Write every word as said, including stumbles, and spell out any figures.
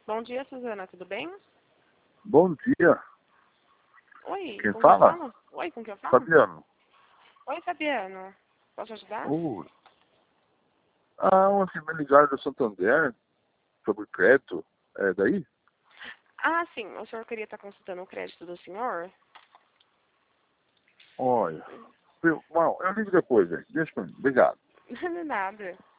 Bom dia, Suzana, tudo bem? Bom dia. Oi, Quem com fala? quem eu falo? Oi, com quem eu falo? Fabiano. Oi, Fabiano. Posso ajudar? Oi. Ah, ontem me ligaram do Santander sobre crédito. É daí? Ah, sim, o senhor queria estar consultando o crédito do senhor? Olha. Eu, bom, eu ligo depois, gente. Deixa pra mim. Obrigado. Não é nada.